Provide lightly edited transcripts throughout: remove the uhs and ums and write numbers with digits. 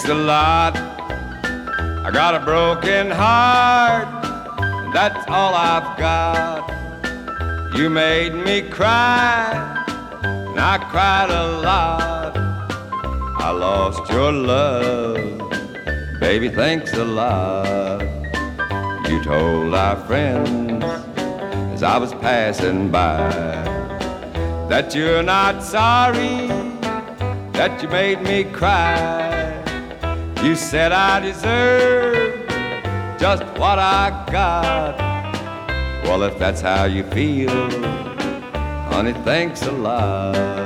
Thanks a lot. I got a broken heart, and that's all I've got. You made me cry, and I cried a lot. I lost your love, baby, thanks a lot. You told our friends as I was passing by that you're not sorry, that you made me cry. You said I deserve just what I got. Well, if that's how you feel, honey, thanks a lot.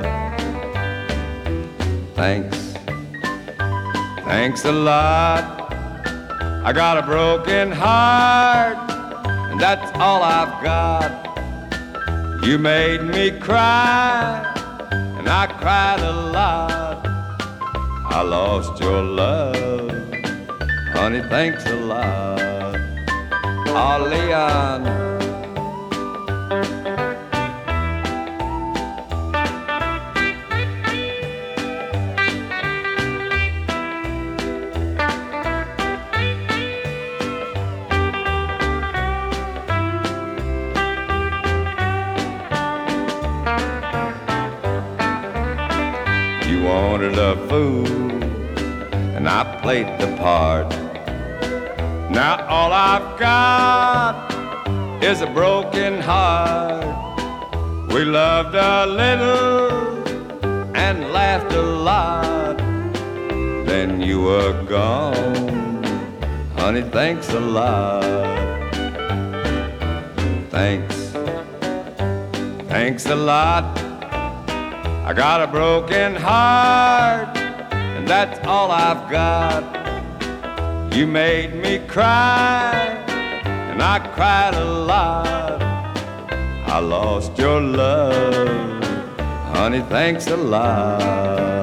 Thanks a lot. I got a broken heart, and that's all I've got. You made me cry, and I cried a lot. I lost your love, honey, thanks a lot. Oh, Leon. You wanted a fool, and I played the part. Now all I've got is a broken heart. We loved a little and laughed a lot. Then you were gone, honey, thanks a lot. Thanks a lot. I got a broken heart, and that's all I've got. You made me cry, and I cried a lot. I lost your love, honey, thanks a lot.